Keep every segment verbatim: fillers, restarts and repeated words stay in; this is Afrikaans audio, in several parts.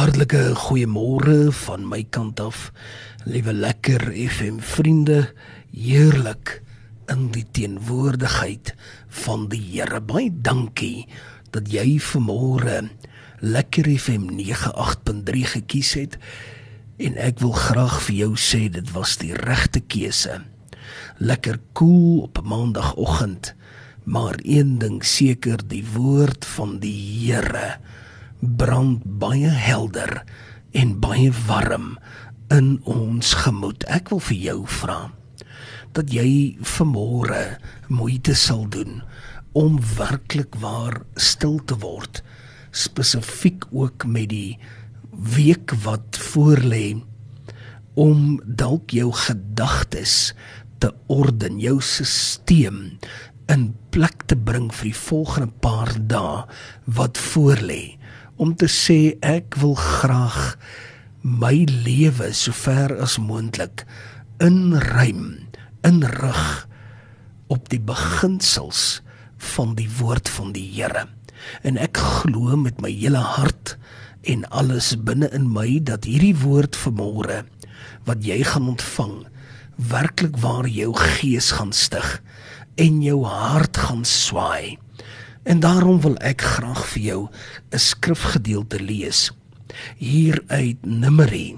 Hartlike goeiemôre van my kant af, liewe lekker F M vriende, heerlik in die teenwoordigheid van die Here. Baie dankie dat jy vanmôre lekker F M nege agt punt drie gekies het, en ek wil graag vir jou sê, dit was die regte keuse. Lekker koel op 'n maandagoggend, maar een ding seker, die woord van die Here brand baie helder en baie warm in ons gemoed. Ek wil vir jou vra, dat jy vanmôre moeite sal doen, om werklik waar stil te word, spesifiek ook met die week wat voorlê, om dalk jou gedagtes te orden, jou sisteem in plek te bring vir die volgende paar dae wat voorlê, om te sê, ek wil graag my lewe so ver as moontlik inruim, inrig op die beginsels van die woord van die Here. En ek glo met my hele hart en alles binne in my, dat hierdie woord vanmôre, wat jy gaan ontvang, werklik waar jou gees gaan stig, en jou hart gaan swaai. En daarom wil ek graag vir jou 'n skrifgedeelte lees, hier uit Numeri,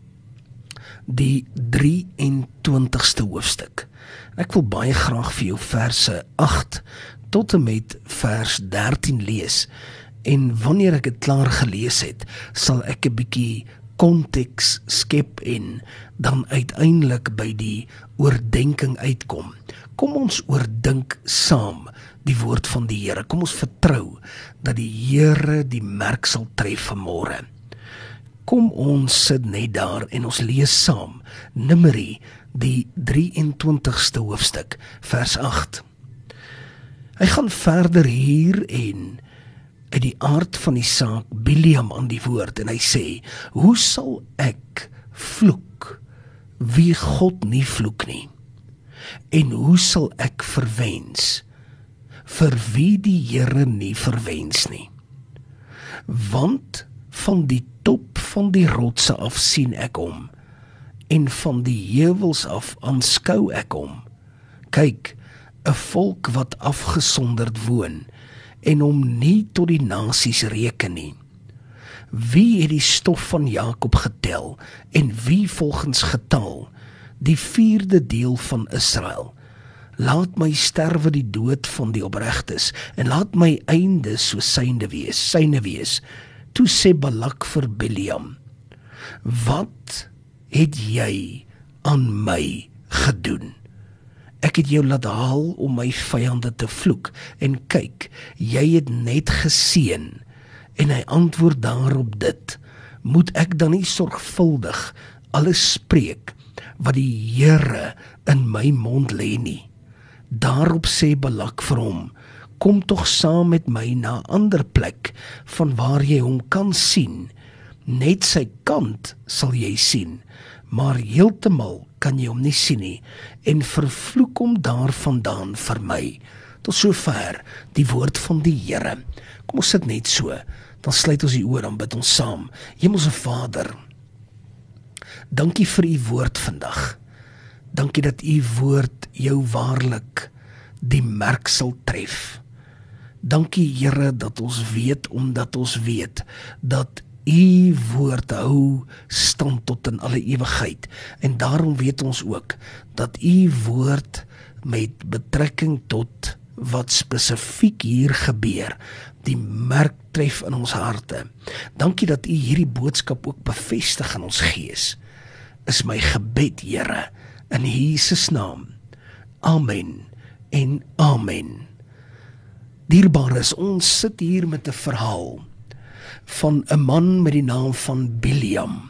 die drieëntwintigste hoofstuk. Ek wil baie graag vir jou verse agt tot en met vers dertien lees, en wanneer ek dit klaar gelees het, sal ek 'n bietjie konteks skep en dan uiteindelik by die oordeenking uitkom. Kom ons oordink saam die woord van die Here. Kom ons vertrou dat die Here die merk sal tref vanmôre. Kom ons sit net daar en ons lees saam Numeri, die drieëntwintigste hoofstuk, vers agt. Hy gaan verder hier en uit die aard van die saak Biliam aan die woord, en hy sê, hoe sal ek vloek wie God nie vloek nie? En hoe sal ek verwens vir wie die Here nie verwens nie? Want van die top van die rotse af sien ek hom, en van die heuwels af aanskou ek hom. Kyk, 'n volk wat afgesonderd woon, en hom nie tot die nasies reken nie. Wie het die stof van Jakob getel, en wie volgens getal, die vierde deel van Israel? Laat my sterwe die dood van die opregtes, en laat my einde so syne wees, syne wees. Toe sê Balak vir Biliam, wat het jy aan my gedoen? Ek het jou laat haal om my vyande te vloek, en kyk, jy het net geseën, en hy antwoord daarop dit, moet ek dan nie sorgvuldig alles spreek, wat die Here in my mond lê nie? Daarop sê Balak vir hom, kom tog saam met my na 'n ander plek, van waar jy hom kan sien, net sy kant sal jy sien, maar heeltemal kan jy hom nie sien nie, en vervloek hom daar vandaan vir my. Tot sover die woord van die Here. Kom ons sit net so, dan sluit ons die oor, dan bid ons saam. Hemelse Vader, dankie vir u woord vandag. Dankie dat u woord jou waarlik die merk sal tref. Dankie Here dat ons weet, omdat ons weet, dat u woord hou stand tot in alle ewigheid, en daarom weet ons ook, dat u woord met betrekking tot wat spesifiek hier gebeur, die merk tref in ons harte. Dankie dat u hierdie boodskap ook bevestig in ons gees, is my gebed, Here, in Jesus naam. Amen en amen. Dierbares, ons sit hier met 'n verhaal van 'n man met die naam van Biliam,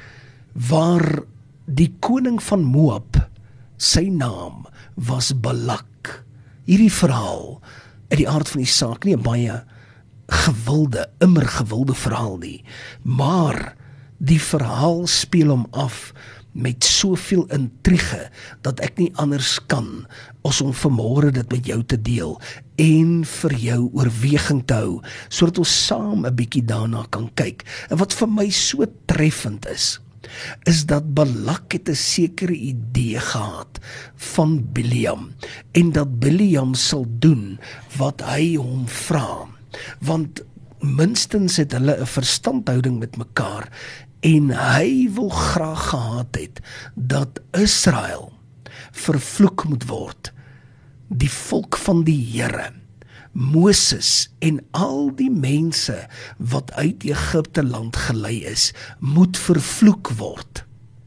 waar die koning van Moab, sy naam was Balak. Hierdie verhaal, uit die aard van die saak, nie 'n baie gewilde, immer gewilde verhaal nie, maar die verhaal speel hom af met soveel intrige, dat ek nie anders kan, as om vanmôre dit met jou te deel, en vir jou oorweging te hou, sodat ons saam 'n bietjie daarna kan kyk. En wat vir my so treffend is, is dat Balak het 'n sekere idee gehad van Biliam, en dat Biliam sal doen wat hy hom vra, want minstens het hulle 'n verstandhouding met mekaar, en hy wil graag gehad het, dat Israel vervloek moet word, die volk van die Here, Moses en al die mense wat uit Egipte land gelei is, moet vervloek word.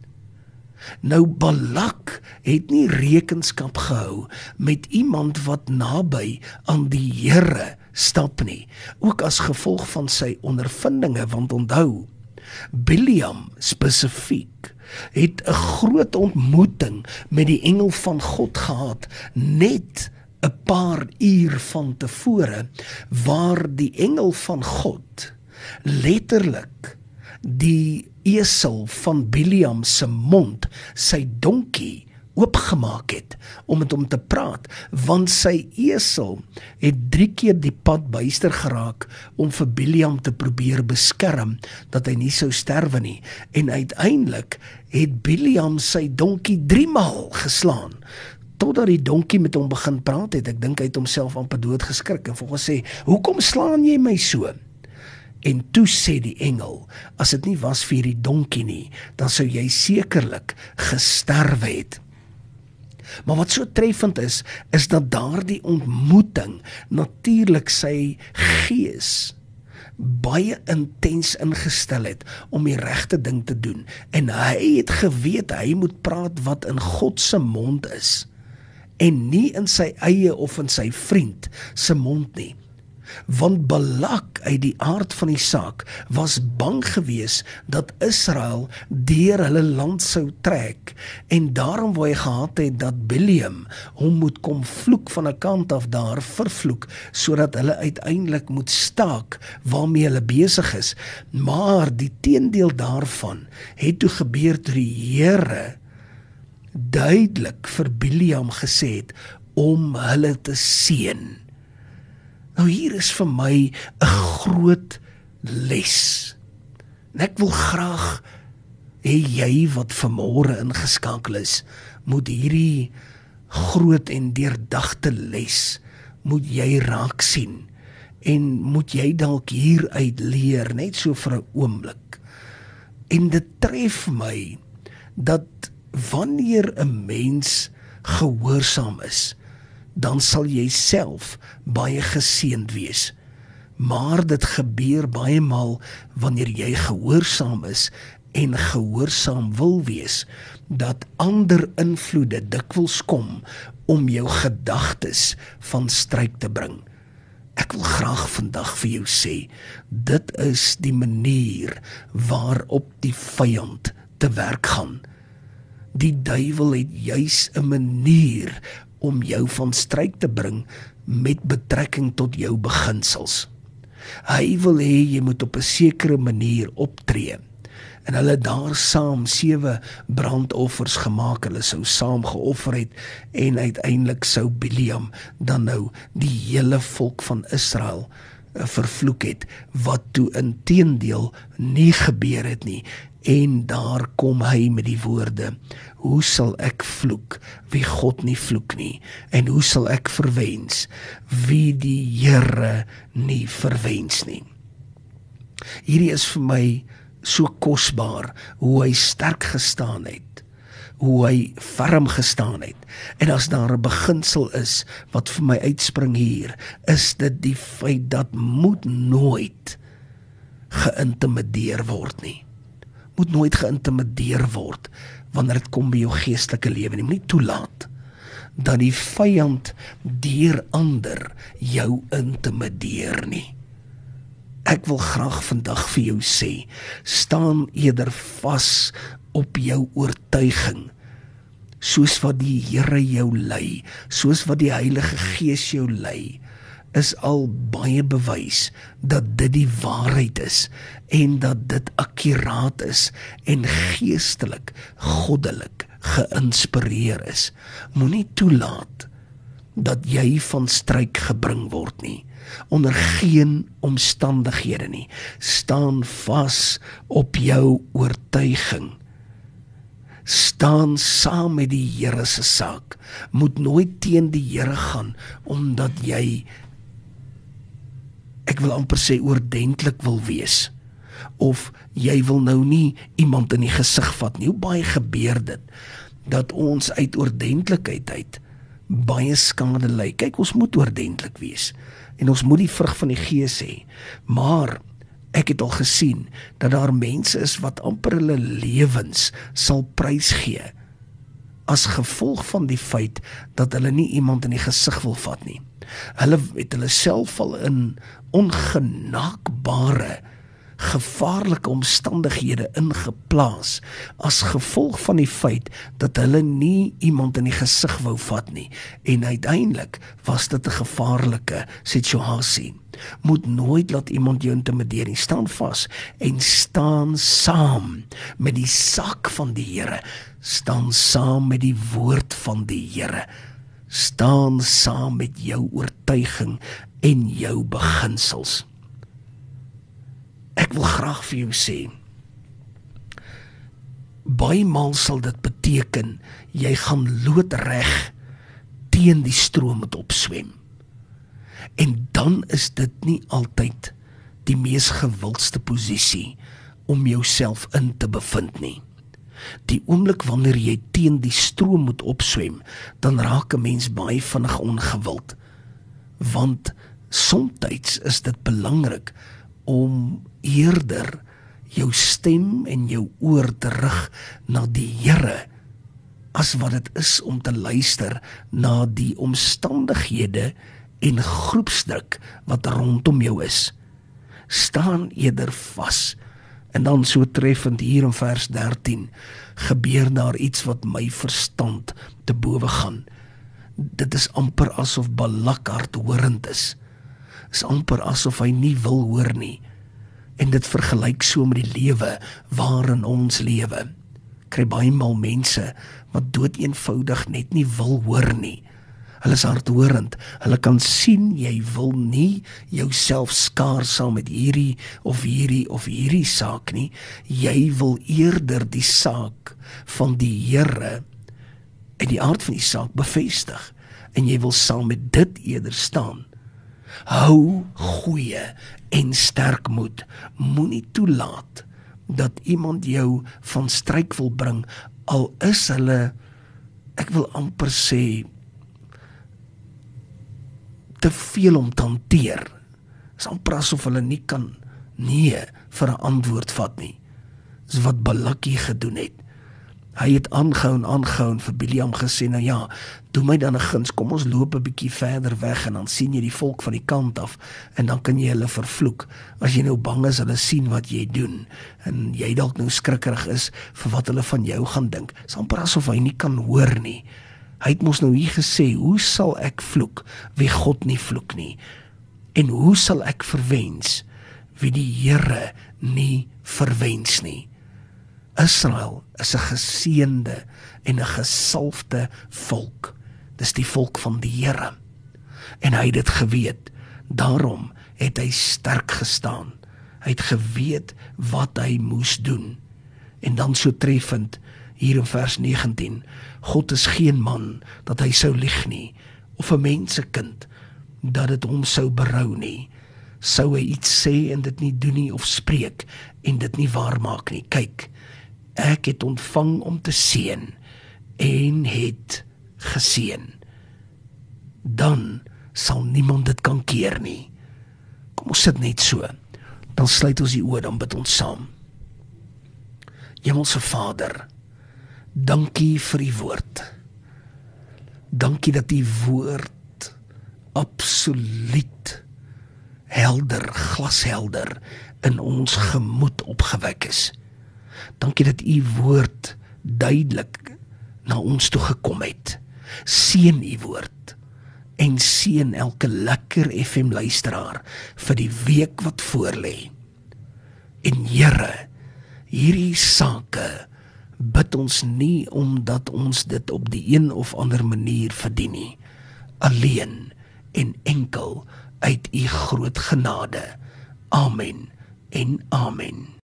Nou Balak het nie rekenskap gehou met iemand wat naby aan die Here stap nie, ook as gevolg van sy ondervindinge, want onthou, Biliam spesifiek het 'n groot ontmoeting met die engel van God gehad, net 'n paar uur van tevore, waar die engel van God letterlik die esel van Biliam se mond, sy donkie, oopgemaak het, om met hom te praat, want sy esel het drie keer die pad byster geraak, om vir Biliam te probeer beskerm, dat hy nie sou sterwe nie, en uiteindelik het Biliam sy donkie driemaal geslaan, totdat die donkie met hom begin praat het. Ek dink hy het homself amper dood geskrik, en volgens sê, hoekom slaan jy my so? En toe sê die engel, as dit nie was vir die donkie nie, dan sou jy sekerlik gesterwe het. Maar wat so treffend is, is dat daardie ontmoeting natuurlik sy gees baie intens ingestel het om die regte ding te doen. En hy het geweet, hy moet praat wat in God se mond is, en nie in sy eie of in sy vriend se mond nie. Want Balak uit die aard van die saak was bang gewees dat Israel deur hulle land sou trek, en daarom wou hy gehad het dat Biliam hom moet kom vloek van 'n kant af daar vervloek, sodat hulle uiteindelik moet staak waarmee hulle besig is. Maar die teendeel daarvan het toe gebeur toe die Here duidelik vir Biliam gesê het om hulle te seën. Nou hier is vir my 'n groot les. En ek wil graag hê jy wat vanmôre ingeskakel is, moet hierdie groot en deurdagte les, moet jy raak sien, en moet jy dalk hieruit leer, net so vir 'n oomblik. En dit tref my, dat wanneer 'n mens gehoorsaam is, dan sal jy self baie geseënd wees. Maar dit gebeur baie maal wanneer jy gehoorsaam is en gehoorsaam wil wees, dat ander invloede dikwels kom om jou gedagtes van stryk te bring. Ek wil graag vandag vir jou sê, dit is die manier waarop die vyand te werk gaan. Die duiwel het juis 'n manier om jou van stryk te bring met betrekking tot jou beginsels. Hy wil hê jy moet op 'n sekere manier optree. En hulle daar saam sewe brandoffers gemaak, hulle sou saam geoffer het, en uiteindelik sou Biliam dan nou die hele volk van Israel vervloek het, wat toe inteendeel nie gebeur het nie. En daar kom hy met die woorde, hoe sal ek vloek, wie God nie vloek nie, en hoe sal ek verwens, wie die Here nie verwens nie. Hierdie is vir my so kosbaar, hoe hy sterk gestaan het, hoe hy ferm gestaan het, en as daar 'n beginsel is, wat vir my uitspring hier, is dit die feit dat moet nooit geïntimideer word nie. Moet nooit geïntimideer word, wanneer dit kom by jou geestelike lewe nie. Moet nie toelaat, dat die vyand deur ander jou intimideer nie. Ek wil graag vandag vir jou sê, staan eerder vas op jou oortuiging, soos wat die Here jou lei, soos wat die Heilige Gees jou lei, is al baie bewys dat dit die waarheid is en dat dit akkuraat is en geestelik, goddelik geïnspireer is. Moenie toelaat dat jy van stryk gebring word nie, onder geen omstandighede nie. Staan vas op jou oortuiging. Staan saam met die Here se saak. Moet nooit teen die Here gaan, omdat jy, ek wil amper sê, oordentlik wil wees. Of jy wil nou nie iemand in die gesig vat nie. Hoe baie gebeur dit, dat ons uit oordentlikheid uit baie skade ly. Kyk, ons moet oordentlik wees, en ons moet die vrug van die Gees hê, maar ek het al gesien, dat daar mense is wat amper hulle lewens sal prysgee, as gevolg van die feit, dat hulle nie iemand in die gesig wil vat nie. Hulle het hulle self al in ongenaakbare, gevaarlike omstandighede ingeplaas, as gevolg van die feit, dat hulle nie iemand in die gesig wou vat nie, en uiteindelik was dit 'n gevaarlike situasie. Moet nooit laat iemand jou intimideer nie. Staan vas en staan saam met die saak van die Here. Staan saam met die woord van die Here. Staan saam met jou oortuiging en jou beginsels. Ek wil graag vir jou sê, baie maal sal dit beteken, jy gaan loodreg teen die stroom moet opswem. En dan is dit nie altyd die mees gewildste posisie om jouself in te bevind nie. Die oomblik wanneer jy teen die stroom moet opswem, dan raak 'n mens baie vinnig ongewild. Want somtyds is dit belangrik om eerder jou stem en jou oor te rig na die Here, as wat dit is om te luister na die omstandighede en groepsdruk wat rondom jou is. Staan eerder vas. En dan so treffend hier in vers dertien, gebeur daar iets wat my verstand te bowe gaan. Dit is amper asof Balak hardhorend is. Is amper asof hy nie wil hoor nie. En dit vergelyk so met die lewe waarin ons lewe. Kry baie maal mense wat dood eenvoudig net nie wil hoor nie. Hulle is hardhorend, hulle kan sien jy wil nie jouself skaar saam met hierdie of hierdie of hierdie saak nie. Jy wil eerder die saak van die Here en die aard van die saak bevestig, en jy wil saam met dit eerder staan. Hou goeie en sterk moed. Moenie toelaat dat iemand jou van stryk wil bring, al is hulle, ek wil amper sê, te veel om te hanteer. Is amper asof hulle nie kan nee vir 'n antwoord vat nie. Dis wat Balak hier gedoen het. Hy het aangehou en aangehou en vir Biliam gesê, nou ja, doe my dan 'n guns, kom ons loop 'n bietjie verder weg en dan sien jy die volk van die kant af en dan kan jy hulle vervloek. As jy nou bang is, hulle sien wat jy doen en jy dalk nou skrikkerig is vir wat hulle van jou gaan dink. Is amper asof hy nie kan hoor nie. Hy het mos nou hier gesê, hoe sal ek vloek wie God nie vloek nie? En hoe sal ek verwens wie die Here nie verwens nie? Israel is 'n geseënde en 'n gesalfde volk. Dis die volk van die Here. En hy het dit geweet. Daarom het hy sterk gestaan. Hy het geweet wat hy moes doen. En dan so treffend, hier in vers negentien, God is geen man dat hy sou lieg nie, of 'n mensekind dat dit hom sou berou nie. Sou hy iets sê en dit nie doen nie, of spreek en dit nie waar maak nie. Kyk, ek het ontvang om te seën en het geseën. Dan sal niemand dit kan keer nie. Kom ons sit net so, dan sluit ons die oë, dan bid ons saam. Hemelse Vader, dankie vir die woord. Dankie dat die woord absoluut helder, glashelder in ons gemoed opgewek is. Dankie dat u woord duidelik na ons toe gekom het. Seën u woord en seën elke lekker F M luisteraar vir die week wat voorlê. En Here, hierdie sake bid ons nie omdat ons dit op die een of ander manier verdien nie, alleen en enkel uit u groot genade. Amen en amen.